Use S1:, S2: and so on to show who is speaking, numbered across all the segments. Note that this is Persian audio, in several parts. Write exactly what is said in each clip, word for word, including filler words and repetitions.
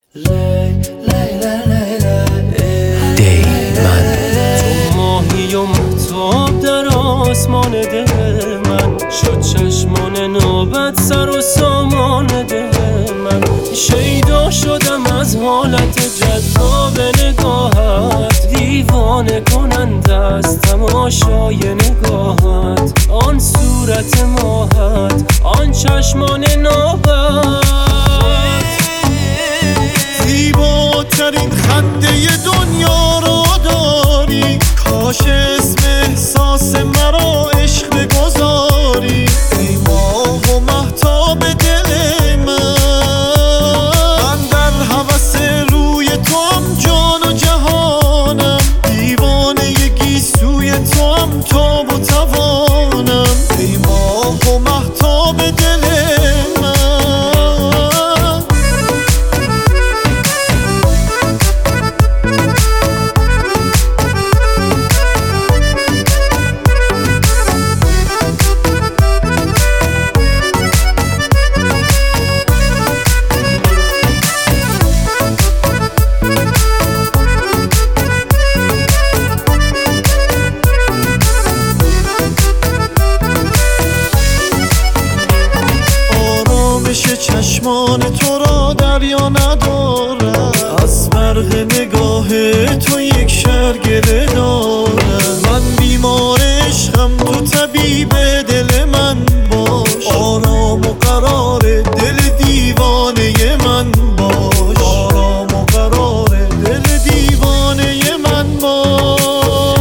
S1: دی من تو ماهی و مهتاب در آسمان دل من شد چشمان نوبت سر و سامان دل من شیدا شدم از حالت جذاب نگاهت دیوانه کننده از تماشای نگاهت آن صورت ماهت آن چشمان نوبت
S2: زیباترین خنده دنیا رو داری کاش اسم احساس مرا عشق بگذاری ای ماه و مهتاب دل من من در هوس روی توام جان و جهانم دیوانه گیسوی توام تاب و توانم ای ماه و مهتاب دل من چشمان تو را دریا ندارد از برق نگاه تو یک شرگره دارد من بیمار عشقم تو طبیب دل من باش آرام و قرار دل دیوانه من باش آرام و قرار دل دیوانه من باش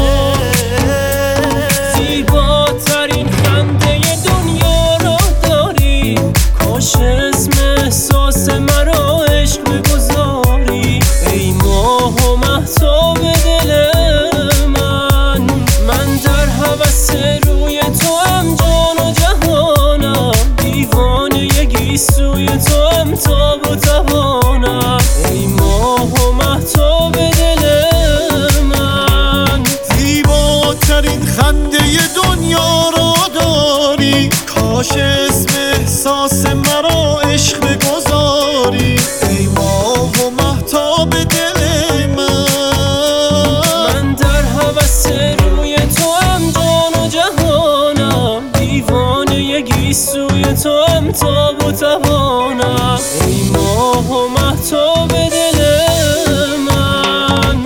S1: زیباترین خنده دنیا را داری کاش احساس مرا عشق بگذاری ای ماه و مهتاب دل من من در هوس روی توام جان و جهانم دیوانه گیسوی توام تاب و توانم ای ماه و مهتاب دل من
S2: زیباترین خنده دنیا رو داری کاش اسم احساس مرا عشق بگذاری ای ماه و مهتاب دل من
S1: من در هوس روی توام جان و جهانم دیوانه گیسوی توام تاب و توانم ای ماه و مهتاب دل من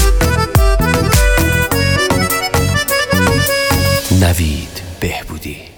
S1: نوید بهبودی.